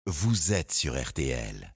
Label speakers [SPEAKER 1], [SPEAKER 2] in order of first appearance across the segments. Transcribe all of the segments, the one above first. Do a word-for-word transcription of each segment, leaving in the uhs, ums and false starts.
[SPEAKER 1] Vous êtes sur R T L.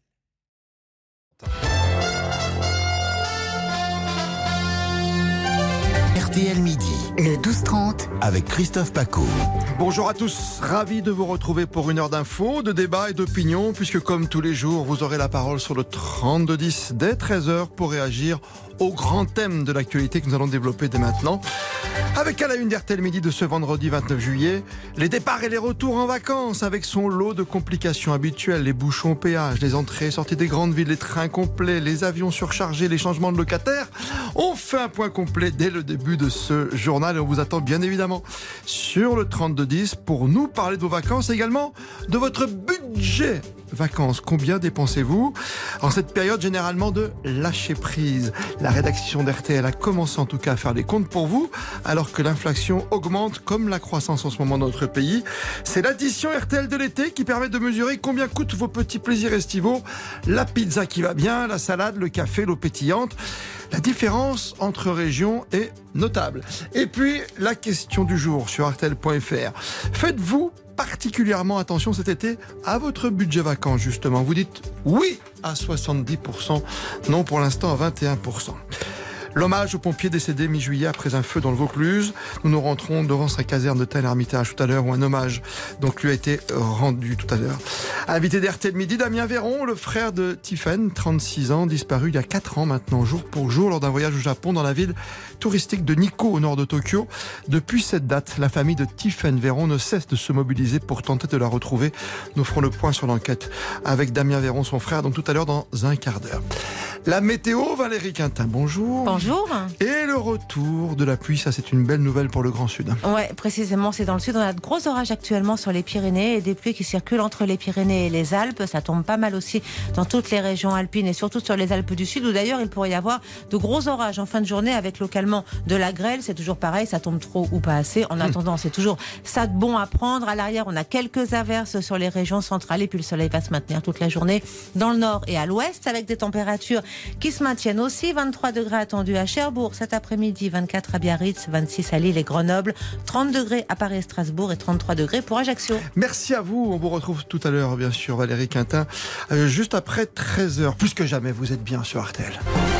[SPEAKER 1] R T L Midi.
[SPEAKER 2] Le douze trente.
[SPEAKER 1] Avec Christophe Paco.
[SPEAKER 3] Bonjour à tous, ravi de vous retrouver pour une heure d'infos, de débats et d'opinions, puisque comme tous les jours, vous aurez la parole sur le trente-deux dix dès treize heures pour réagir au grand thème de l'actualité que nous allons développer dès maintenant. Avec à la une d'R T L Midi de ce vendredi vingt-neuf juillet, les départs et les retours en vacances avec son lot de complications habituelles, les bouchons au péage, les entrées et sorties des grandes villes, les trains complets, les avions surchargés, les changements de locataires. On fait un point complet dès le début de ce journal et on vous attend bien évidemment sur le trente-deux dix pour nous parler de vos vacances et également de votre budget vacances. Combien dépensez-vous en cette période généralement de lâcher prise? La rédaction d'R T L a commencé en tout cas à faire les comptes pour vous alors que l'inflation augmente comme la croissance en ce moment dans notre pays. C'est l'addition R T L de l'été qui permet de mesurer combien coûtent vos petits plaisirs estivaux. La pizza qui va bien, la salade, le café, l'eau pétillante. La différence entre régions est notable. Et puis la question du jour sur R T L point F R. Faites-vous particulièrement attention cet été à votre budget vacances justement? Vous dites oui à soixante-dix pour cent, non pour l'instant à vingt et un pour cent. L'hommage aux pompiers décédés mi-juillet après un feu dans le Vaucluse. Nous nous rentrons devant sa caserne de Tel-Hermitage tout à l'heure où un hommage donc lui a été rendu tout à l'heure. Invité d'R T L Midi, Damien Véron, le frère de Tiffen, trente-six ans, disparu il y a quatre ans maintenant, jour pour jour, lors d'un voyage au Japon dans la ville touristique de Nikko au nord de Tokyo. Depuis cette date, la famille de Tiffen Véron ne cesse de se mobiliser pour tenter de la retrouver. Nous ferons le point sur l'enquête avec Damien Véron, son frère, donc tout à l'heure dans un quart d'heure. La météo, Valérie Quintin, bonjour.
[SPEAKER 4] Bonjour.
[SPEAKER 3] Et le retour de la pluie, ça c'est une belle nouvelle pour le Grand Sud.
[SPEAKER 4] Ouais, précisément, c'est dans le sud. On a de gros orages actuellement sur les Pyrénées et des pluies qui circulent entre les Pyrénées et les Alpes. Ça tombe pas mal aussi dans toutes les régions alpines et surtout sur les Alpes du Sud où d'ailleurs il pourrait y avoir de gros orages en fin de journée avec localement de la grêle. C'est toujours pareil, ça tombe trop ou pas assez. En attendant, c'est toujours ça de bon à prendre. À l'arrière, on a quelques averses sur les régions centrales et puis le soleil va se maintenir toute la journée dans le nord et à l'ouest avec des températures qui se maintiennent aussi. vingt-trois degrés attendus à Cherbourg cet après-midi, vingt-quatre à Biarritz, vingt-six à Lille et Grenoble, trente degrés à Paris et Strasbourg et trente-trois degrés pour Ajaccio.
[SPEAKER 3] Merci à vous. On vous retrouve tout à l'heure, bien sûr, Valérie Quintin, euh, juste après treize heures. Plus que jamais, vous êtes bien sur R T L.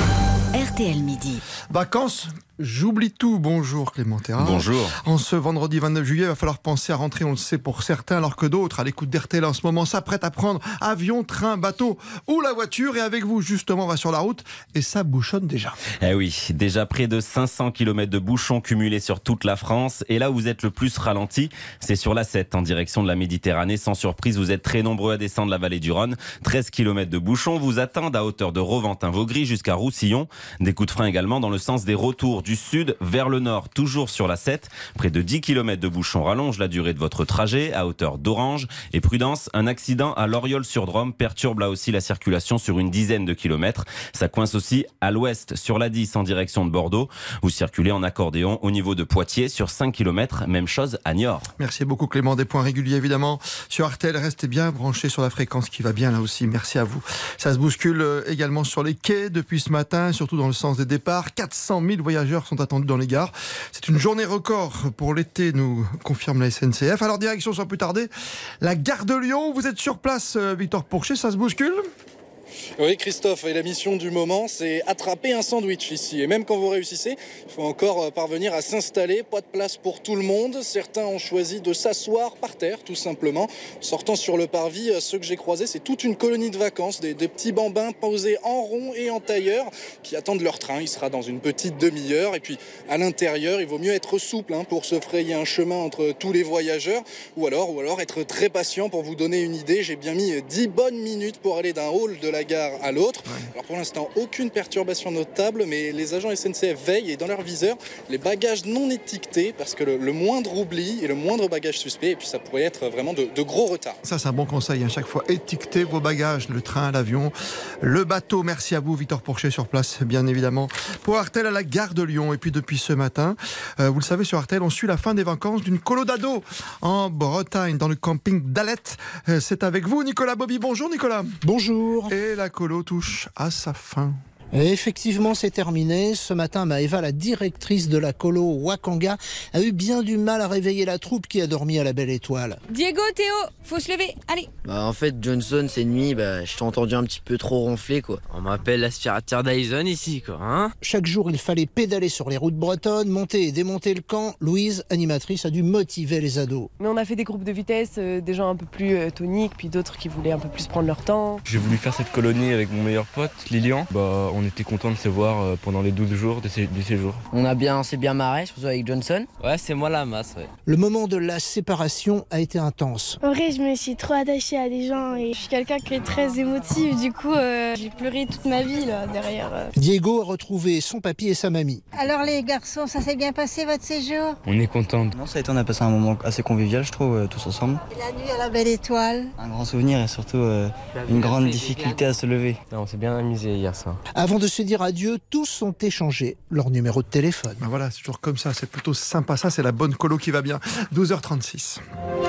[SPEAKER 2] R T L Midi.
[SPEAKER 3] Vacances, j'oublie tout. Bonjour Clément Terra.
[SPEAKER 5] Bonjour.
[SPEAKER 3] En ce vendredi vingt-neuf juillet, il va falloir penser à rentrer, on le sait pour certains, alors que d'autres, à l'écoute d'R T L en ce moment, s'apprêtent à prendre avion, train, bateau ou la voiture. Et avec vous, justement, on va sur la route et ça bouchonne déjà.
[SPEAKER 5] Eh oui, déjà près de cinq cents kilomètres de bouchons cumulés sur toute la France. Et là où vous êtes le plus ralenti, c'est sur l'A sept en direction de la Méditerranée. Sans surprise, vous êtes très nombreux à descendre la vallée du Rhône. treize kilomètres de bouchons vous attendent à hauteur de Roventin-Vaugry jusqu'à Roussillon. Des coups de frein également dans le sens des retours du sud vers le nord, toujours sur l'A sept. Près de dix kilomètres de bouchons rallongent la durée de votre trajet à hauteur d'Orange. Et prudence, un accident à Loriol-sur-Drôme perturbe là aussi la circulation sur une dizaine de kilomètres. Ça coince aussi à l'ouest sur l'A dix en direction de Bordeaux. Vous circulez en accordéon au niveau de Poitiers sur cinq kilomètres. Même chose à Niort.
[SPEAKER 3] Merci beaucoup Clément. Des points réguliers évidemment sur R T L. Restez bien branchés sur la fréquence qui va bien là aussi. Merci à vous. Ça se bouscule également sur les quais depuis ce matin, surtout dans le sens des départs. quatre cent mille voyageurs sont attendus dans les gares. C'est une journée record pour l'été, nous confirme la S N C F. Alors direction sans plus tarder, la gare de Lyon. Vous êtes sur place, Victor Pourchet, ça se bouscule ?
[SPEAKER 6] Oui Christophe, et la mission du moment c'est attraper un sandwich ici, et même quand vous réussissez, il faut encore parvenir à s'installer, pas de place pour tout le monde, certains ont choisi de s'asseoir par terre tout simplement. Sortant sur le parvis, ceux que j'ai croisés c'est toute une colonie de vacances, des, des petits bambins posés en rond et en tailleur qui attendent leur train, il sera dans une petite demi-heure, et puis à l'intérieur il vaut mieux être souple hein, pour se frayer un chemin entre tous les voyageurs, ou alors, ou alors être très patient. Pour vous donner une idée, j'ai bien mis dix bonnes minutes pour aller d'un hall de la gare à l'autre. Ouais. Alors pour l'instant, aucune perturbation notable, mais les agents S N C F veillent et dans leur viseur, les bagages non étiquetés, parce que le, le moindre oubli et le moindre bagage suspect, et puis ça pourrait être vraiment de, de gros retards.
[SPEAKER 3] Ça, c'est un bon conseil, à chaque fois. Étiquetez vos bagages, le train, l'avion, le bateau. Merci à vous, Victor Pourchet, sur place, bien évidemment, pour R T L à la gare de Lyon. Et puis depuis ce matin, euh, vous le savez, sur R T L, on suit la fin des vacances d'une colo d'ado en Bretagne, dans le camping d'Alette. Euh, c'est avec vous, Nicolas Bobby. Bonjour, Nicolas.
[SPEAKER 7] Bonjour.
[SPEAKER 3] Et la colo touche à sa fin.
[SPEAKER 7] Et effectivement, c'est terminé. Ce matin, Maëva, la directrice de la colo Wakanga, a eu bien du mal à réveiller la troupe qui a dormi à la Belle Étoile.
[SPEAKER 8] Diego, Théo, faut se lever, allez.
[SPEAKER 9] Bah en fait, Johnson, cette nuit, bah, je t'ai entendu un petit peu trop ronfler, quoi. On m'appelle l'aspirateur Dyson ici, quoi, hein.
[SPEAKER 7] Chaque jour, il fallait pédaler sur les routes bretonnes, monter et démonter le camp. Louise, animatrice, a dû motiver les ados.
[SPEAKER 8] Mais on a fait des groupes de vitesse, euh, des gens un peu plus euh, toniques, puis d'autres qui voulaient un peu plus prendre leur temps.
[SPEAKER 10] J'ai voulu faire cette colonie avec mon meilleur pote, Lilian. Bah, on était content de se voir pendant les douze jours de, sé- de séjour.
[SPEAKER 9] On a bien, on s'est bien marré, surtout avec Johnson. Ouais, c'est moi la masse, ouais.
[SPEAKER 7] Le moment de la séparation a été intense.
[SPEAKER 11] En vrai, je me suis trop attachée à des gens et je suis quelqu'un qui est très émotif. Du coup, euh, j'ai pleuré toute ma vie là derrière.
[SPEAKER 7] Diego a retrouvé son papy et sa mamie.
[SPEAKER 12] Alors les garçons, ça s'est bien passé votre séjour?
[SPEAKER 10] On est content.
[SPEAKER 13] Non, ça a été, on a passé un moment assez convivial, je trouve, euh, tous ensemble.
[SPEAKER 12] Et la nuit à la Belle Étoile?
[SPEAKER 13] Un grand souvenir et surtout euh, une grande difficulté à se lever.
[SPEAKER 10] Non, on s'est bien amusé hier soir.
[SPEAKER 7] Avant de se dire adieu, tous ont échangé leur numéro de téléphone.
[SPEAKER 3] Ben voilà, c'est toujours comme ça, c'est plutôt sympa. Ça, c'est la bonne colo qui va bien. douze heures trente-six.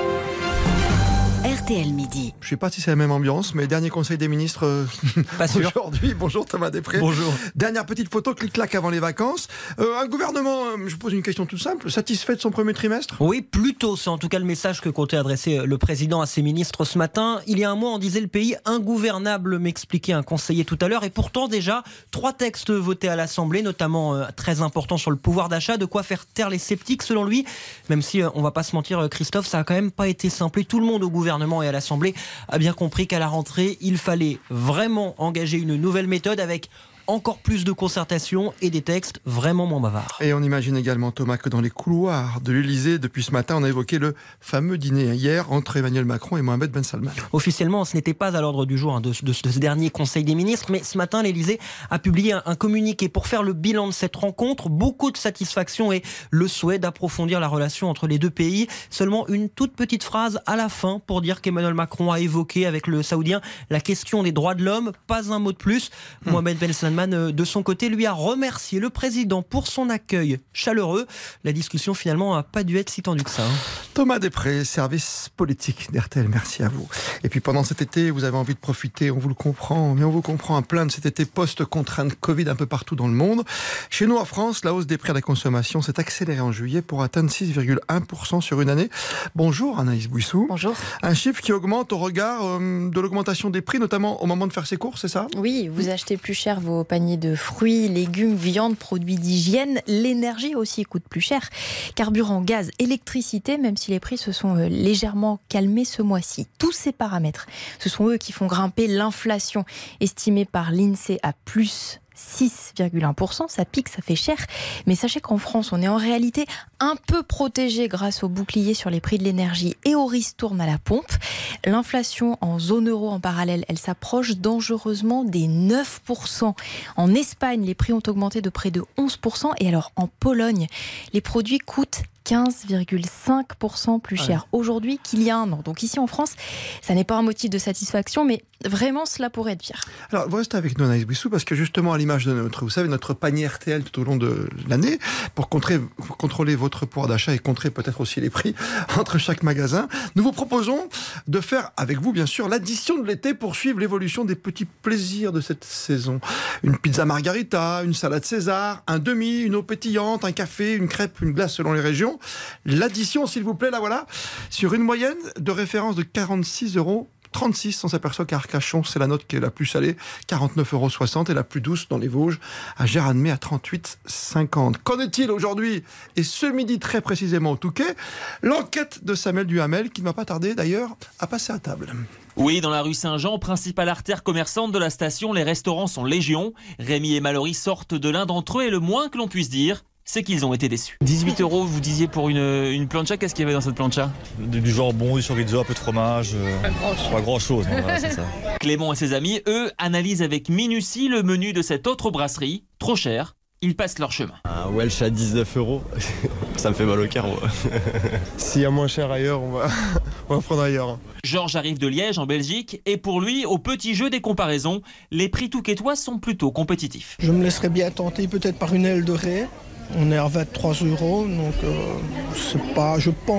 [SPEAKER 2] R T L Midi.
[SPEAKER 3] Je ne sais pas si c'est la même ambiance, mais dernier conseil des ministres euh,
[SPEAKER 14] pas sûr.
[SPEAKER 3] Aujourd'hui. Bonjour Thomas Després.
[SPEAKER 14] Bonjour.
[SPEAKER 3] Dernière petite photo, clic-clac avant les vacances. Euh, un gouvernement, euh, je pose une question toute simple, satisfait de son premier trimestre?
[SPEAKER 14] Oui, plutôt. C'est en tout cas le message que comptait adresser le président à ses ministres ce matin. Il y a un mois, on disait le pays ingouvernable, m'expliquait un conseiller tout à l'heure. Et pourtant, déjà, trois textes votés à l'Assemblée, notamment euh, très importants sur le pouvoir d'achat, de quoi faire taire les sceptiques, selon lui. Même si, euh, on va pas se mentir, Christophe, ça a quand même pas été simple. Et tout le monde au gouvernement et à l'Assemblée a bien compris qu'à la rentrée, il fallait vraiment engager une nouvelle méthode avec encore plus de concertation et des textes vraiment moins bavards.
[SPEAKER 3] Et on imagine également, Thomas, que dans les couloirs de l'Elysée, depuis ce matin, on a évoqué le fameux dîner hier entre Emmanuel Macron et Mohamed Ben Salman.
[SPEAKER 14] Officiellement, ce n'était pas à l'ordre du jour hein, de, de, de ce dernier Conseil des ministres, mais ce matin, l'Elysée a publié un, un communiqué pour faire le bilan de cette rencontre. Beaucoup de satisfaction et le souhait d'approfondir la relation entre les deux pays. Seulement une toute petite phrase à la fin pour dire qu'Emmanuel Macron a évoqué avec le Saoudien la question des droits de l'homme. Pas un mot de plus. Mmh. Mohamed Ben Salman de son côté, lui a remercié le président pour son accueil chaleureux. La discussion finalement n'a pas dû être si tendue que ça. Hein.
[SPEAKER 3] Thomas Després, service politique d'R T L, merci à vous. Et puis pendant cet été, vous avez envie de profiter, on vous le comprend, mais on vous comprend à plein de cet été post-contrainte Covid un peu partout dans le monde. Chez nous en France, la hausse des prix à la consommation s'est accélérée en juillet pour atteindre six virgule un pour cent sur une année. Bonjour Anaïs Bouissou.
[SPEAKER 15] Bonjour.
[SPEAKER 3] Un chiffre qui augmente au regard euh, de l'augmentation des prix, notamment au moment de faire ses courses, c'est ça?
[SPEAKER 15] Oui, vous achetez plus cher vos paniers de fruits, légumes, viande, produits d'hygiène. L'énergie aussi coûte plus cher. Carburant, gaz, électricité, même si les prix se sont légèrement calmés ce mois-ci. Tous ces paramètres, ce sont eux qui font grimper l'inflation, estimée par l'INSEE à plus six virgule un pour cent, ça pique, ça fait cher. Mais sachez qu'en France, on est en réalité un peu protégé grâce au bouclier sur les prix de l'énergie et au ristourne à la pompe. L'inflation en zone euro en parallèle, elle s'approche dangereusement des neuf pour cent. En Espagne, les prix ont augmenté de près de onze pour cent. Et alors en Pologne, les produits coûtent quinze virgule cinq pour cent plus cher ouais. aujourd'hui qu'il y a un an. Donc ici en France, ça n'est pas un motif de satisfaction, mais vraiment cela pourrait être pire.
[SPEAKER 3] Alors vous restez avec nous Anaïs Bouissou parce que justement à l'image de notre, vous savez, notre panier R T L tout au long de l'année, pour, contrer, pour contrôler votre pouvoir d'achat et contrer peut-être aussi les prix entre chaque magasin, nous vous proposons de faire avec vous bien sûr l'addition de l'été pour suivre l'évolution des petits plaisirs de cette saison. Une pizza margarita, une salade César, un demi, une eau pétillante, un café, une crêpe, une glace selon les régions. L'addition, s'il vous plaît, là voilà, sur une moyenne de référence de quarante-six euros trente-six, on s'aperçoit qu'Arcachon, c'est la note qui est la plus salée, quarante-neuf euros soixante, et la plus douce dans les Vosges, à Gérardmer, à trente-huit euros cinquante. Qu'en est-il aujourd'hui, et ce midi très précisément au Touquet? L'enquête de Samuel Duhamel, qui ne va pas tarder d'ailleurs à passer à table.
[SPEAKER 16] Oui, dans la rue Saint-Jean, principale artère commerçante de la station, les restaurants sont légion. Rémi et Mallory sortent de l'un d'entre eux, et le moins que l'on puisse dire, c'est qu'ils ont été déçus. dix-huit euros, vous disiez pour une, une plancha, qu'est-ce qu'il y avait dans cette plancha?
[SPEAKER 17] Du, du jambon, du chorizo, un peu de fromage, euh, pas grand-chose. Grand voilà, c'est ça.
[SPEAKER 16] Clément et ses amis, eux, analysent avec minutie le menu de cette autre brasserie. Trop cher, ils passent leur chemin.
[SPEAKER 18] Un Welsh à dix-neuf euros, ça me fait mal au cœur.
[SPEAKER 19] S'il y a moins cher ailleurs, on va, on va prendre ailleurs.
[SPEAKER 16] Georges arrive de Liège, en Belgique, et pour lui, au petit jeu des comparaisons, les prix touquetois sont plutôt compétitifs.
[SPEAKER 20] Je me laisserais bien tenter peut-être par une aile de raie. On est à vingt-trois euros, donc euh, c'est pas, je pense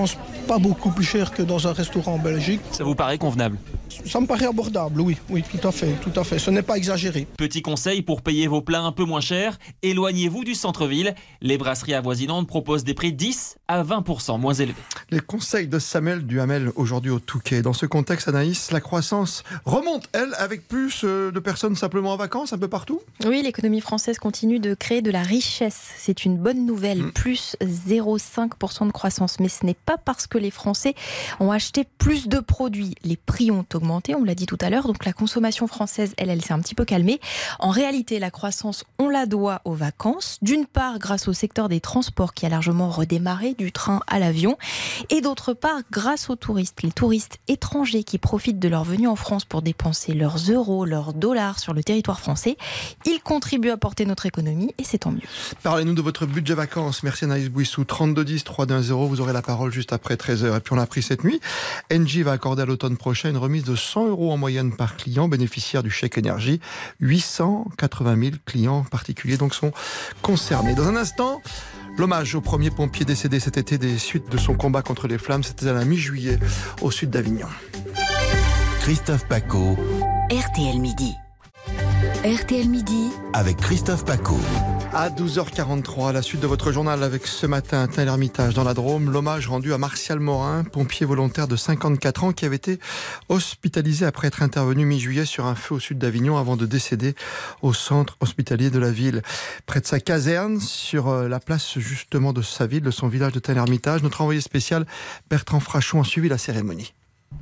[SPEAKER 20] pas beaucoup plus cher que dans un restaurant en Belgique.
[SPEAKER 16] Ça vous paraît convenable?
[SPEAKER 20] Ça me paraît abordable, oui, oui, tout à fait, tout à fait. Ce n'est pas exagéré.
[SPEAKER 16] Petit conseil pour payer vos plats un peu moins cher, éloignez-vous du centre-ville. Les brasseries avoisinantes proposent des prix dix à vingt pour cent moins élevés.
[SPEAKER 3] Les conseils de Samuel Duhamel aujourd'hui au Touquet. Dans ce contexte, Anaïs, la croissance remonte, elle, avec plus de personnes simplement en vacances un peu partout?
[SPEAKER 15] Oui, l'économie française continue de créer de la richesse. C'est une bonne nouvelle, mmh. plus zéro virgule cinq pour cent de croissance. Mais ce n'est pas parce que les Français ont acheté plus de produits. Les prix ont augmenté, on l'a dit tout à l'heure, donc la consommation française, elle, elle s'est un petit peu calmée. En réalité, la croissance, on la doit aux vacances. D'une part, grâce au secteur des transports qui a largement redémarré, du train à l'avion. Et d'autre part, grâce aux touristes. Les touristes étrangers qui profitent de leur venue en France pour dépenser leurs euros, leurs dollars sur le territoire français. Ils contribuent à porter notre économie et c'est tant mieux.
[SPEAKER 3] Parlez-nous de votre budget vacances. Merci Anaïs Bouissou. trente-deux dix, trois deux un zéro. Vous aurez la parole juste après treize heures. Et puis on l'a appris cette nuit. Engie va accorder à l'automne prochain une remise de cent euros en moyenne par client bénéficiaire du chèque énergie. huit cent quatre-vingt mille clients particuliers donc sont concernés. Dans un instant, l'hommage au premier pompier décédé cet été des suites de son combat contre les flammes. C'était à la mi-juillet au sud d'Avignon.
[SPEAKER 1] Christophe Pacaud.
[SPEAKER 2] R T L Midi. R T L Midi.
[SPEAKER 1] Avec Christophe Pacaud.
[SPEAKER 3] À douze heures quarante-trois, à la suite de votre journal avec ce matin, Tain-l'Hermitage dans la Drôme, l'hommage rendu à Martial Morin, pompier volontaire de cinquante-quatre ans qui avait été hospitalisé après être intervenu mi-juillet sur un feu au sud d'Avignon avant de décéder au centre hospitalier de la ville. Près de sa caserne, sur la place justement de sa ville, de son village de Tain-l'Hermitage, notre envoyé spécial Bertrand Frachon a suivi la cérémonie.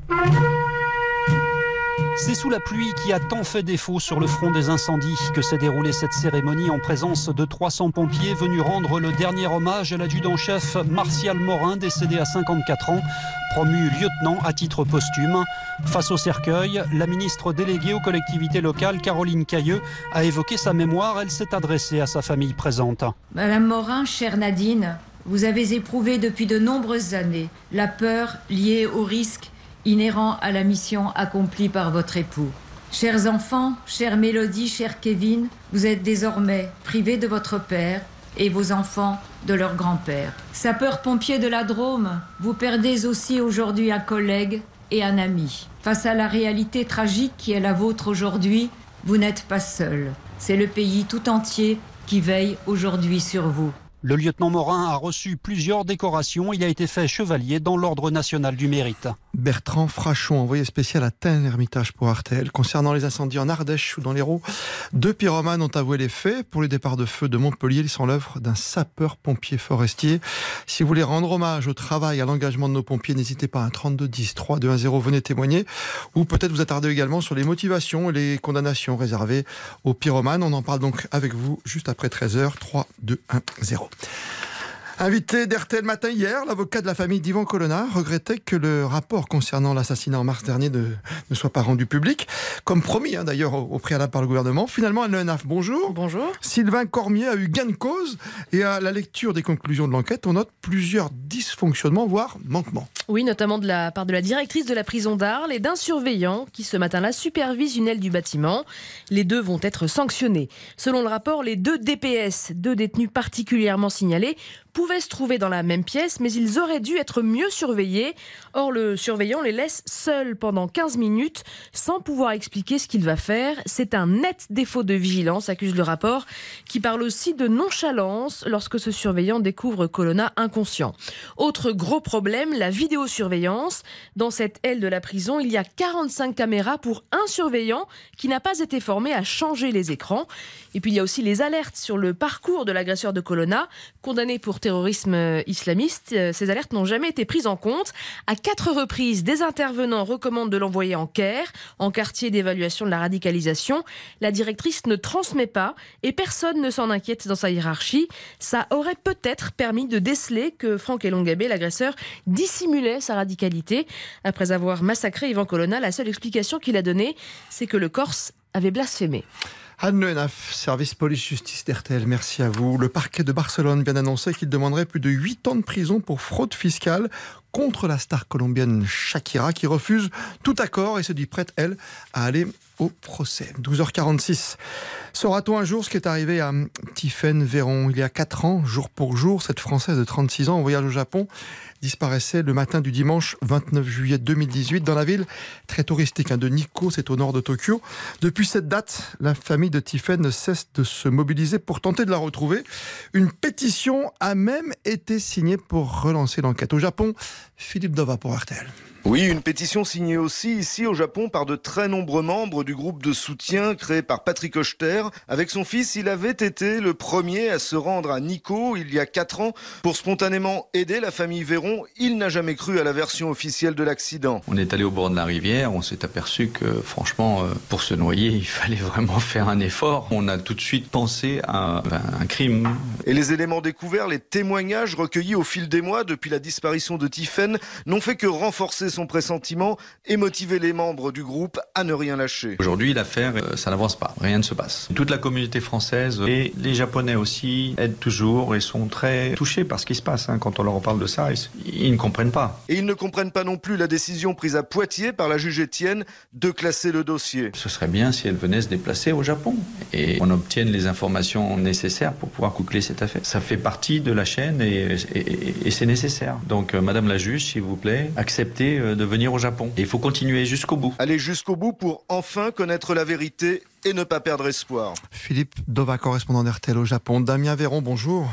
[SPEAKER 21] C'est sous la pluie qui a tant fait défaut sur le front des incendies que s'est déroulée cette cérémonie en présence de trois cents pompiers venus rendre le dernier hommage à l'adjudant-chef Martial Morin, décédé à cinquante-quatre ans, promu lieutenant à titre posthume. Face au cercueil, la ministre déléguée aux collectivités locales, Caroline Cailleux, a évoqué sa mémoire. Elle s'est adressée à sa famille présente.
[SPEAKER 22] Madame Morin, chère Nadine, vous avez éprouvé depuis de nombreuses années la peur liée au risque inhérent à la mission accomplie par votre époux. Chers enfants, chère Mélodie, cher Kevin, vous êtes désormais privés de votre père et vos enfants de leur grand-père. Sapeurs-pompiers de la Drôme, vous perdez aussi aujourd'hui un collègue et un ami. Face à la réalité tragique qui est la vôtre aujourd'hui, vous n'êtes pas seul. C'est le pays tout entier qui veille aujourd'hui sur vous.
[SPEAKER 21] Le lieutenant Morin a reçu plusieurs décorations. Il a été fait chevalier dans l'Ordre national du mérite.
[SPEAKER 3] Bertrand Frachon, envoyé spécial à Tain-l'Hermitage pour R T L. Concernant les incendies en Ardèche ou dans l'Hérault, deux pyromanes ont avoué les faits. Pour les départs de feu de Montpellier, ils sont l'œuvre d'un sapeur-pompier forestier. Si vous voulez rendre hommage au travail, à l'engagement de nos pompiers, n'hésitez pas à un trente-deux dix, trois deux un zéro, venez témoigner. Ou peut-être vous attarder également sur les motivations et les condamnations réservées aux pyromanes. On en parle donc avec vous juste après treize heures, trois deux un zéro. Invité d'R T L Matin hier, l'avocat de la famille d'Yvan Colonna regrettait que le rapport concernant l'assassinat en mars dernier de, ne soit pas rendu public, comme promis hein, d'ailleurs au, au préalable par le gouvernement. Finalement, Anne Le Henaf, bonjour.
[SPEAKER 23] Bonjour.
[SPEAKER 3] Sylvain Cormier a eu gain de cause et à la lecture des conclusions de l'enquête, on note plusieurs dysfonctionnements, voire manquements.
[SPEAKER 23] Oui, notamment de la part de la directrice de la prison d'Arles et d'un surveillant qui ce matin-là supervise une aile du bâtiment. Les deux vont être sanctionnés. Selon le rapport, les deux D P S, deux détenus particulièrement signalés, pouvaient se trouver dans la même pièce, mais ils auraient dû être mieux surveillés. Or, le surveillant les laisse seuls pendant quinze minutes, sans pouvoir expliquer ce qu'il va faire. C'est un net défaut de vigilance, accuse le rapport, qui parle aussi de nonchalance lorsque ce surveillant découvre Colonna inconscient. Autre gros problème, la vidéosurveillance. Dans cette aile de la prison, il y a quarante-cinq caméras pour un surveillant qui n'a pas été formé à changer les écrans. Et puis, il y a aussi les alertes sur le parcours de l'agresseur de Colonna, condamné pour terrorisme islamiste. Ces alertes n'ont jamais été prises en compte. À quatre reprises, des intervenants recommandent de l'envoyer en C A R, en quartier d'évaluation de la radicalisation. La directrice ne transmet pas et personne ne s'en inquiète dans sa hiérarchie. Ça aurait peut-être permis de déceler que Franck Elongabé, l'agresseur, dissimulait sa radicalité. Après avoir massacré Yvan Colonna, la seule explication qu'il a donnée, c'est que le Corse avait blasphémé.
[SPEAKER 3] Anne Le Henaf, service police-justice d'R T L, merci à vous. Le parquet de Barcelone vient d'annoncer qu'il demanderait plus de huit ans de prison pour fraude fiscale contre la star colombienne Shakira qui refuse tout accord et se dit prête, elle, à aller au procès. douze heures quarante-six. Saura-t-on un jour ce qui est arrivé à Tiphaine Véron? Il y a quatre ans, jour pour jour, cette Française de trente-six ans en voyage au Japon disparaissait le matin du dimanche vingt-neuf juillet deux mille dix-huit dans la ville très touristique de Nikko, c'est au nord de Tokyo. Depuis cette date, la famille de Tiphaine ne cesse de se mobiliser pour tenter de la retrouver. Une pétition a même été signée pour relancer l'enquête. Au Japon, Philippe Dova pour R T L.
[SPEAKER 4] Oui, une pétition signée aussi ici au Japon par de très nombreux membres du groupe de soutien créé par Patrick Oster. Avec son fils, il avait été le premier à se rendre à Nikko il y a quatre ans pour spontanément aider la famille Véron. Il n'a jamais cru à la version officielle de l'accident.
[SPEAKER 5] On est allé au bord de la rivière, on s'est aperçu que franchement, pour se noyer, il fallait vraiment faire un effort. On a tout de suite pensé à un crime.
[SPEAKER 4] Et les éléments découverts, les témoignages recueillis au fil des mois depuis la disparition de Tiphaine n'ont fait que renforcer son pressentiment et motiver les membres du groupe à ne rien lâcher.
[SPEAKER 5] Aujourd'hui, l'affaire, ça n'avance pas, rien ne se passe. Toute la communauté française et les Japonais aussi aident toujours et sont très touchés par ce qui se passe. Quand on leur parle de ça, ils, ils ne comprennent pas.
[SPEAKER 4] Et ils ne comprennent pas non plus la décision prise à Poitiers par la juge Étienne de classer le dossier.
[SPEAKER 5] Ce serait bien si elle venait se déplacer au Japon et on obtienne les informations nécessaires pour pouvoir boucler cette affaire. Ça fait partie de la chaîne et, et, et, et c'est nécessaire. Donc, euh, Madame la juge, s'il vous plaît, acceptez de venir au Japon. Et il faut continuer jusqu'au bout.
[SPEAKER 4] Aller jusqu'au bout pour enfin connaître la vérité et ne pas perdre espoir.
[SPEAKER 3] Philippe Dova, correspondant d'R T L au Japon. Damien Véron, bonjour.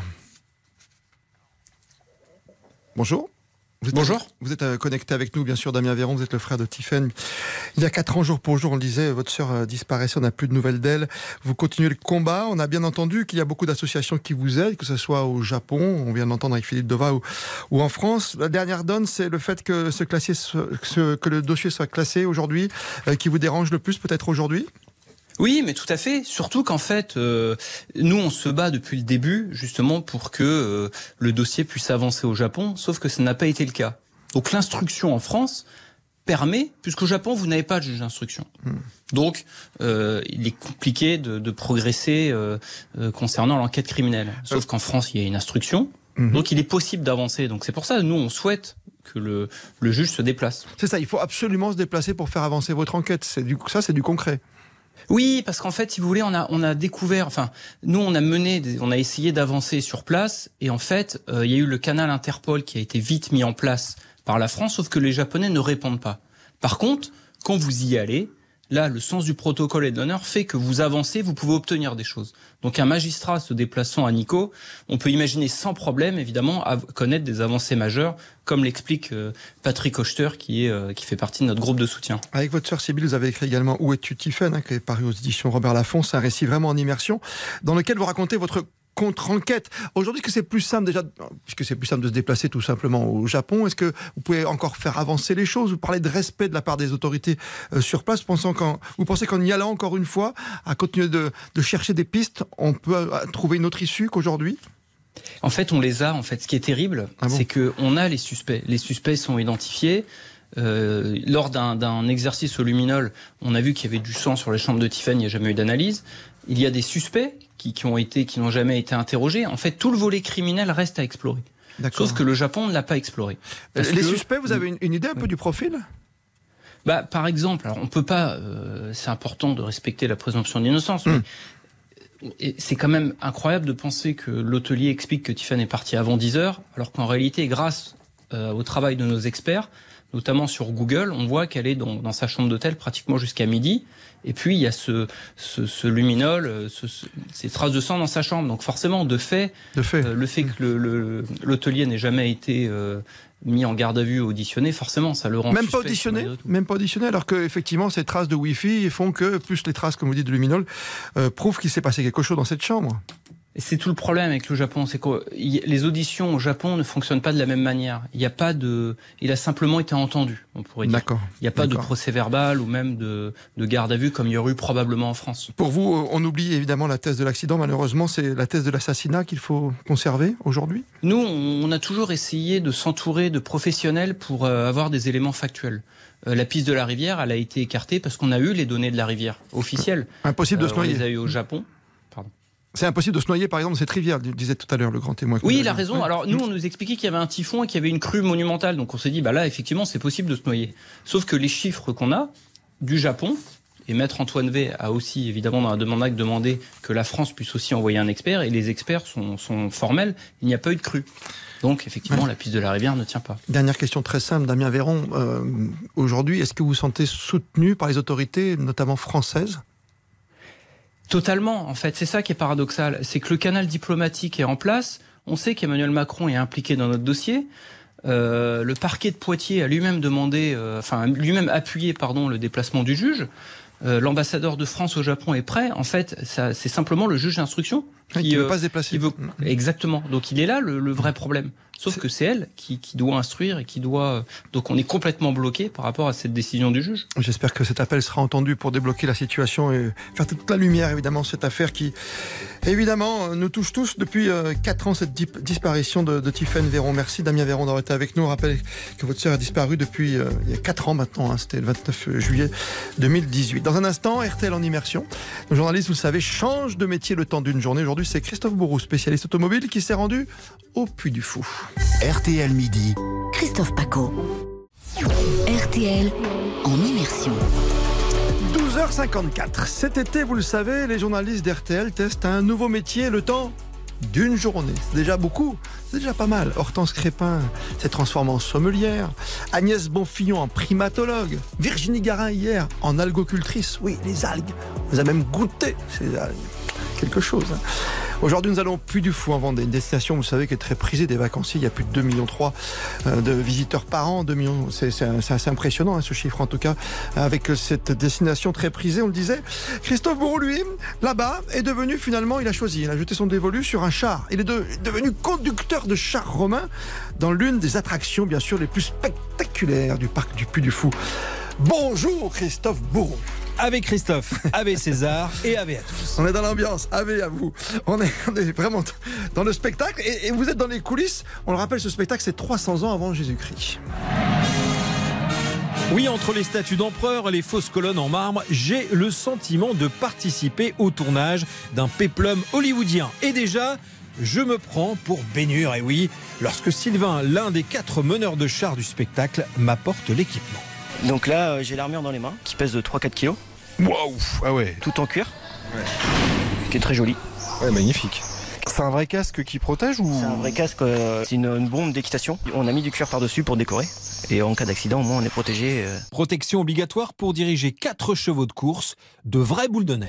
[SPEAKER 3] Bonjour. Vous êtes,
[SPEAKER 6] Bonjour.
[SPEAKER 3] Vous êtes connecté avec nous, bien sûr, Damien Véron. Vous êtes le frère de Tiphaine. Il y a quatre ans, jour pour jour, on le disait, votre sœur disparaissait, on n'a plus de nouvelles d'elle. Vous continuez le combat. On a bien entendu qu'il y a beaucoup d'associations qui vous aident, que ce soit au Japon, on vient d'entendre avec Philippe Dova, ou, ou en France. La dernière donne, c'est le fait que, ce classier, ce, que le dossier soit classé aujourd'hui, euh, qui vous dérange le plus, peut-être aujourd'hui ?
[SPEAKER 6] Oui, mais tout à fait. Surtout qu'en fait, euh, nous, on se bat depuis le début, justement, pour que euh, le dossier puisse avancer au Japon, sauf que ça n'a pas été le cas. Donc l'instruction en France permet, puisqu'au Japon, vous n'avez pas de juge d'instruction. Mmh. Donc, euh, il est compliqué de, de progresser euh, euh, concernant l'enquête criminelle. Sauf qu'en France, il y a une instruction, mmh. donc il est possible d'avancer. Donc c'est pour ça, nous, on souhaite que le, le juge se déplace.
[SPEAKER 3] C'est ça, il faut absolument se déplacer pour faire avancer votre enquête. C'est du, ça, c'est du concret.
[SPEAKER 6] Oui, parce qu'en fait, si vous voulez, on a on a découvert, enfin, nous on a mené, on a essayé d'avancer sur place, et en fait, euh, il y a eu le canal Interpol qui a été vite mis en place par la France, sauf que les Japonais ne répondent pas. Par contre, quand vous y allez, là, le sens du protocole et de l'honneur fait que vous avancez, vous pouvez obtenir des choses. Donc un magistrat se déplaçant à Nikko, on peut imaginer sans problème, évidemment, à connaître des avancées majeures, comme l'explique euh, Patrick Oster, qui, est, euh, qui fait partie de notre groupe de soutien.
[SPEAKER 3] Avec votre sœur Sybille, vous avez écrit également « Où es-tu Tiphaine ?» hein, qui est paru aux éditions Robert Laffont. C'est un récit vraiment en immersion, dans lequel vous racontez votre contre-enquête. Aujourd'hui, est-ce que c'est plus simple déjà, puisque c'est plus simple de se déplacer tout simplement au Japon, est-ce que vous pouvez encore faire avancer les choses? Vous parlez de respect de la part des autorités euh, sur place, pensant qu'en, vous pensez qu'en y allant encore une fois, à continuer de, de chercher des pistes, on peut euh, trouver une autre issue qu'aujourd'hui?
[SPEAKER 6] En fait, on les a. En fait, ce qui est terrible, ah bon c'est qu'on a les suspects. Les suspects sont identifiés. Euh, lors d'un, d'un exercice au luminol, on a vu qu'il y avait du sang sur les chambres de Tiphaine, il n'y a jamais eu d'analyse. Il y a des suspects qui, qui ont été, qui n'ont jamais été interrogés. En fait, tout le volet criminel reste à explorer. D'accord. Sauf que le Japon ne l'a pas exploré.
[SPEAKER 3] Les que, suspects, vous avez une, une idée un peu du profil ?
[SPEAKER 6] Bah, par exemple, alors on peut pas. Euh, c'est important de respecter la présomption d'innocence. Mmh. Mais et c'est quand même incroyable de penser que l'hôtelier explique que Tiphaine est partie avant dix heures, alors qu'en réalité, grâce euh, au travail de nos experts, notamment sur Google, on voit qu'elle est dans, dans sa chambre d'hôtel pratiquement jusqu'à midi. Et puis, il y a ce, ce, ce luminol, ce, ce, ces traces de sang dans sa chambre. Donc forcément, de fait,
[SPEAKER 3] de fait.
[SPEAKER 6] Euh, le fait que le, le, l'hôtelier n'ait jamais été euh, mis en garde à vue, auditionné, forcément, ça le rend
[SPEAKER 3] même
[SPEAKER 6] suspect.
[SPEAKER 3] Pas auditionné, même pas auditionné, alors qu'effectivement, ces traces de Wi-Fi font que, plus les traces, comme vous dites, de luminol, euh, prouvent qu'il s'est passé quelque chose dans cette chambre.
[SPEAKER 6] Et c'est tout le problème avec le Japon, c'est que les auditions au Japon ne fonctionnent pas de la même manière. Il n'y a pas de, il a simplement été entendu, on pourrait dire.
[SPEAKER 3] D'accord.
[SPEAKER 6] Il n'y a pas D'accord. de procès verbal ou même de, de garde à vue comme il y aurait eu probablement en France.
[SPEAKER 3] Pour vous, on oublie évidemment la thèse de l'accident. Malheureusement, c'est la thèse de l'assassinat qu'il faut conserver aujourd'hui.
[SPEAKER 6] Nous, on a toujours essayé de s'entourer de professionnels pour avoir des éléments factuels. La piste de la rivière, elle a été écartée parce qu'on a eu les données de la rivière officielles.
[SPEAKER 3] Impossible de se noyer.
[SPEAKER 6] On les a eu au Japon.
[SPEAKER 3] C'est impossible de se noyer, par exemple, dans cette rivière, disait tout à l'heure le grand témoin.
[SPEAKER 6] Oui, il a raison. Alors nous, on nous expliquait qu'il y avait un typhon et qu'il y avait une crue monumentale. Donc on s'est dit, bah là, effectivement, c'est possible de se noyer. Sauf que les chiffres qu'on a du Japon, et Maître Antoine V a aussi, évidemment, dans la demande d'acte, demandé que la France puisse aussi envoyer un expert, et les experts sont, sont formels, il n'y a pas eu de crue. Donc, effectivement, ouais. La piste de la rivière ne tient pas.
[SPEAKER 3] Dernière question très simple, Damien Véron. Euh, aujourd'hui, est-ce que vous vous sentez soutenu par les autorités, notamment françaises ?
[SPEAKER 6] Totalement, en fait. C'est ça qui est paradoxal. C'est que le canal diplomatique est en place. On sait qu'Emmanuel Macron est impliqué dans notre dossier. Euh, le parquet de Poitiers a lui-même demandé, euh, enfin, lui-même appuyé, pardon, le déplacement du juge. Euh, l'ambassadeur de France au Japon est prêt. En fait, ça, c'est simplement le juge d'instruction
[SPEAKER 3] qui ne veut pas se déplacer.
[SPEAKER 6] Veut... Exactement. Donc il est là le, le vrai problème. Sauf c'est... que c'est elle qui, qui doit instruire et qui doit. Donc on est complètement bloqué par rapport à cette décision du juge.
[SPEAKER 3] J'espère que cet appel sera entendu pour débloquer la situation et faire toute la lumière, évidemment, cette affaire qui, évidemment, nous touche tous depuis quatre ans, cette dip- disparition de, de Tiffaine Véron. Merci Damien Véron d'avoir été avec nous. On rappelle que votre sœur a disparu depuis euh, il y a quatre ans maintenant. Hein, c'était le vingt-neuf juillet deux mille dix-huit. Dans un instant, R T L en immersion. Nos journalistes, vous le savez, changent de métier le temps d'une journée. Aujourd'hui, c'est Christophe Bourou, spécialiste automobile, qui s'est rendu au Puy du Fou.
[SPEAKER 1] R T L midi.
[SPEAKER 2] Christophe Paco. R T L en immersion.
[SPEAKER 3] douze heures cinquante-quatre. Cet été, vous le savez, les journalistes d'R T L testent un nouveau métier le temps d'une journée. C'est déjà beaucoup, c'est déjà pas mal. Hortense Crépin s'est transformée en sommelière. Agnès Bonfillon en primatologue. Virginie Garin hier en algocultrice. Oui, les algues. On les a même goûté, ces algues. Quelque chose. Hein. Aujourd'hui, nous allons au Puy du Fou en Vendée, une destination, vous savez, qui est très prisée des vacanciers. Il y a plus de deux virgule trois millions de visiteurs par an. deux millions, c'est, c'est, c'est assez impressionnant, hein, ce chiffre en tout cas, avec cette destination très prisée, on le disait. Christophe Bourou, lui, là-bas, est devenu finalement, il a choisi, il a jeté son dévolu sur un char. Il est de, devenu conducteur de char romain dans l'une des attractions, bien sûr, les plus spectaculaires du parc du Puy du Fou. Bonjour Christophe Bourou.
[SPEAKER 8] Ave Christophe, Ave César et Ave à tous.
[SPEAKER 3] On est dans l'ambiance, Ave à vous. On est, on est vraiment dans le spectacle et, et vous êtes dans les coulisses. On le rappelle, ce spectacle, c'est trois cents ans avant Jésus-Christ.
[SPEAKER 8] Oui, entre les statues d'empereurs et les fausses colonnes en marbre, j'ai le sentiment de participer au tournage d'un péplum hollywoodien. Et déjà, je me prends pour baignure, et oui, lorsque Sylvain, l'un des quatre meneurs de chars du spectacle, m'apporte l'équipement.
[SPEAKER 13] Donc là, euh, j'ai l'armure dans les mains, qui pèse de trois à quatre kilos.
[SPEAKER 8] Waouh, ah ouais.
[SPEAKER 13] Tout en cuir, ouais. Qui est très joli.
[SPEAKER 19] Ouais, magnifique. C'est un vrai casque qui protège ou...
[SPEAKER 13] C'est un vrai casque, euh, c'est une, une bombe d'équitation. On a mis du cuir par-dessus pour décorer. Et en cas d'accident, au moins, on est protégé. Euh...
[SPEAKER 8] Protection obligatoire pour diriger quatre chevaux de course, de vraies boules de neige.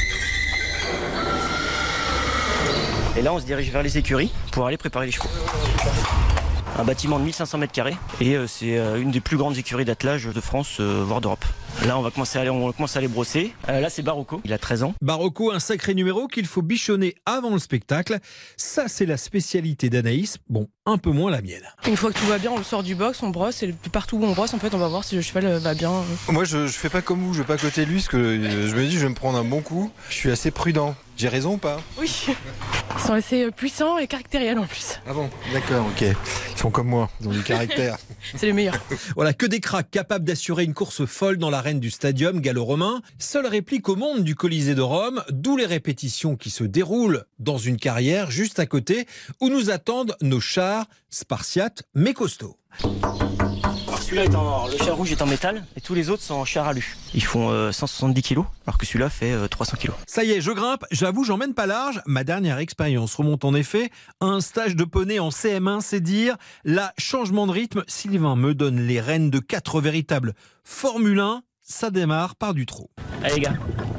[SPEAKER 13] Et là, on se dirige vers les écuries pour aller préparer les chevaux. Un bâtiment de mille cinq cents mètres carrés et euh, c'est euh, une des plus grandes écuries d'attelage de France, euh, voire d'Europe. Là, on va commencer à aller, on va commencer à les brosser. Euh, là, c'est Barocco, il a treize ans.
[SPEAKER 8] Barocco, un sacré numéro qu'il faut bichonner avant le spectacle. Ça, c'est la spécialité d'Anaïs. Bon, un peu moins la mienne.
[SPEAKER 9] Une fois que tout va bien, on le sort du box, on brosse et partout où on brosse, en fait, on va voir si le cheval va bien.
[SPEAKER 19] Moi, je, je fais pas comme vous, je vais pas côté lui, parce que euh, je me dis, je vais me prendre un bon coup. Je suis assez prudent. J'ai raison ou pas?
[SPEAKER 9] Oui. Ils sont assez puissants et caractériels en plus.
[SPEAKER 19] Ah bon? D'accord, ok. Ils sont comme moi, ils ont du caractère.
[SPEAKER 9] C'est les meilleurs.
[SPEAKER 8] Voilà, que des cracks capables d'assurer une course folle dans l'arène du stadium gallo-romain. Seule réplique au monde du Colisée de Rome, d'où les répétitions qui se déroulent dans une carrière juste à côté, où nous attendent nos chars spartiates mais costauds.
[SPEAKER 13] Celui-là est en, le char rouge est en métal et tous les autres sont en char alu. Ils font euh, cent soixante-dix kilos alors que celui-là fait euh, trois cents kilos.
[SPEAKER 8] Ça y est, je grimpe, j'avoue, j'emmène pas large. Ma dernière expérience remonte en effet à un stage de poney en C M un, c'est dire. Là, changement de rythme, Sylvain me donne les rênes de quatre véritables Formule un, ça démarre par du trot.
[SPEAKER 13] Allez les gars.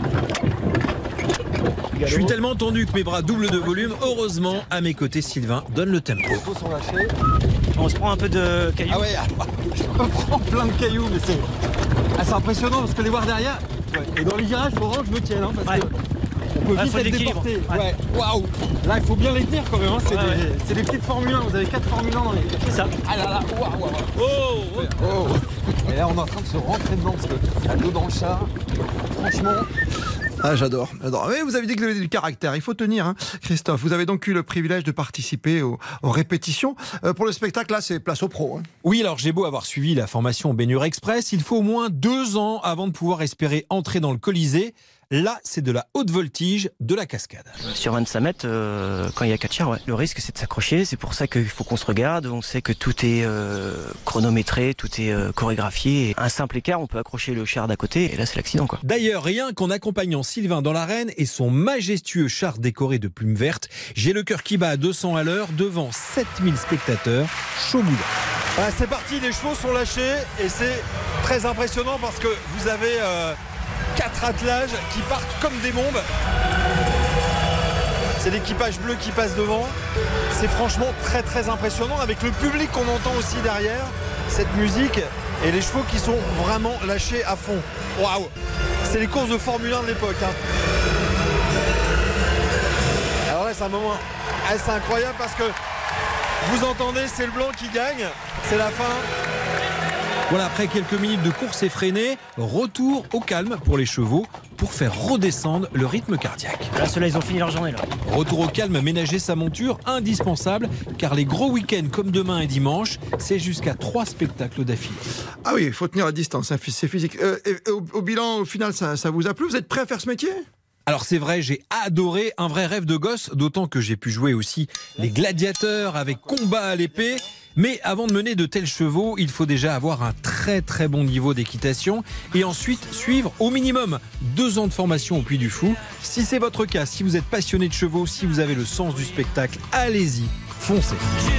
[SPEAKER 8] Je suis tellement tendu que mes bras doublent de volume. Heureusement, à mes côtés, Sylvain donne le tempo.
[SPEAKER 13] On se prend un peu de cailloux.
[SPEAKER 19] Ah ouais, je me prends plein de cailloux, mais c'est ah, c'est impressionnant parce que les voir derrière. Ouais. Et dans les virages, il faut vraiment que je me tienne, hein, parce
[SPEAKER 13] ouais.
[SPEAKER 19] que on peut
[SPEAKER 13] ah,
[SPEAKER 19] vite être déporté. Ouais. Waouh. Là, il faut bien les tenir quand même. Hein. C'est, ouais, des, ouais. c'est des petites Formule un. Vous avez quatre Formule un dans les.
[SPEAKER 13] C'est ça.
[SPEAKER 19] Ah là là. Waouh. Wow. Oh, oh. oh. Et là, on est en train de se rentrer dedans parce que la l'eau dans le char. Franchement.
[SPEAKER 3] Ah, j'adore, j'adore. Mais vous avez dit que vous avez du caractère, il faut tenir, hein. Christophe. Vous avez donc eu le privilège de participer aux, aux répétitions. Euh, pour le spectacle, là, c'est place aux pros. Hein.
[SPEAKER 8] Oui, alors j'ai beau avoir suivi la formation Baignure Express, il faut au moins deux ans avant de pouvoir espérer entrer dans le Colisée. Là, c'est de la haute voltige, de la cascade.
[SPEAKER 13] Sur vingt-cinq mètres, euh, quand il y a quatre chars, ouais. Le risque, c'est de s'accrocher. C'est pour ça qu'il faut qu'on se regarde. On sait que tout est euh, chronométré, tout est euh, chorégraphié. Et un simple écart, on peut accrocher le char d'à côté. Et là, c'est l'accident, quoi.
[SPEAKER 8] D'ailleurs, rien qu'en accompagnant Sylvain dans l'arène et son majestueux char décoré de plumes vertes, j'ai le cœur qui bat à deux cents à l'heure devant sept mille spectateurs chaud boudin.
[SPEAKER 10] Ah, c'est parti, les chevaux sont lâchés et c'est très impressionnant parce que vous avez euh, quatre attelages qui partent comme des bombes. C'est l'équipage bleu qui passe devant. C'est franchement très très impressionnant avec le public qu'on entend aussi derrière, cette musique et les chevaux qui sont vraiment lâchés à fond. Waouh! C'est les courses de Formule un de l'époque. Hein. Alors là, c'est un moment assez incroyable parce que vous entendez, c'est le blanc qui gagne, c'est la fin.
[SPEAKER 8] Voilà, après quelques minutes de course effrénée, retour au calme pour les chevaux pour faire redescendre le rythme cardiaque.
[SPEAKER 13] Là, ceux-là, ils ont fini leur journée. Là.
[SPEAKER 8] Retour au calme, ménager sa monture, indispensable, car les gros week-ends comme demain et dimanche, c'est jusqu'à trois spectacles d'affilée.
[SPEAKER 3] Ah oui, il faut tenir la distance, hein, c'est physique. Euh, et, au, au bilan, au final, ça, ça vous a plu? Vous êtes prêt à faire ce métier?
[SPEAKER 8] Alors c'est vrai, j'ai adoré, un vrai rêve de gosse, d'autant que j'ai pu jouer aussi les gladiateurs avec combat à l'épée. Mais avant de mener de tels chevaux, il faut déjà avoir un très très bon niveau d'équitation et ensuite suivre au minimum deux ans de formation au Puy du Fou. Si c'est votre cas, si vous êtes passionné de chevaux, si vous avez le sens du spectacle, allez-y, foncez.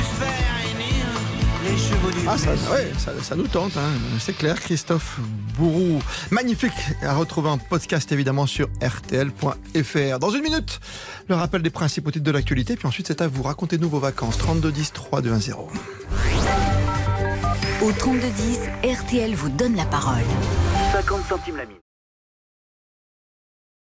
[SPEAKER 3] Ah, ça, ouais, ça, ça nous tente, hein. C'est clair. Christophe Bourou, magnifique, à retrouver en podcast évidemment sur R T L point F R. Dans une minute, le rappel des principaux titres de l'actualité, puis ensuite c'est à vous. Racontez-nous vos vacances. trente-deux dix, trois deux un zéro.
[SPEAKER 2] Au trente-deux dix, R T L vous donne la parole.
[SPEAKER 11] cinquante centimes la minute.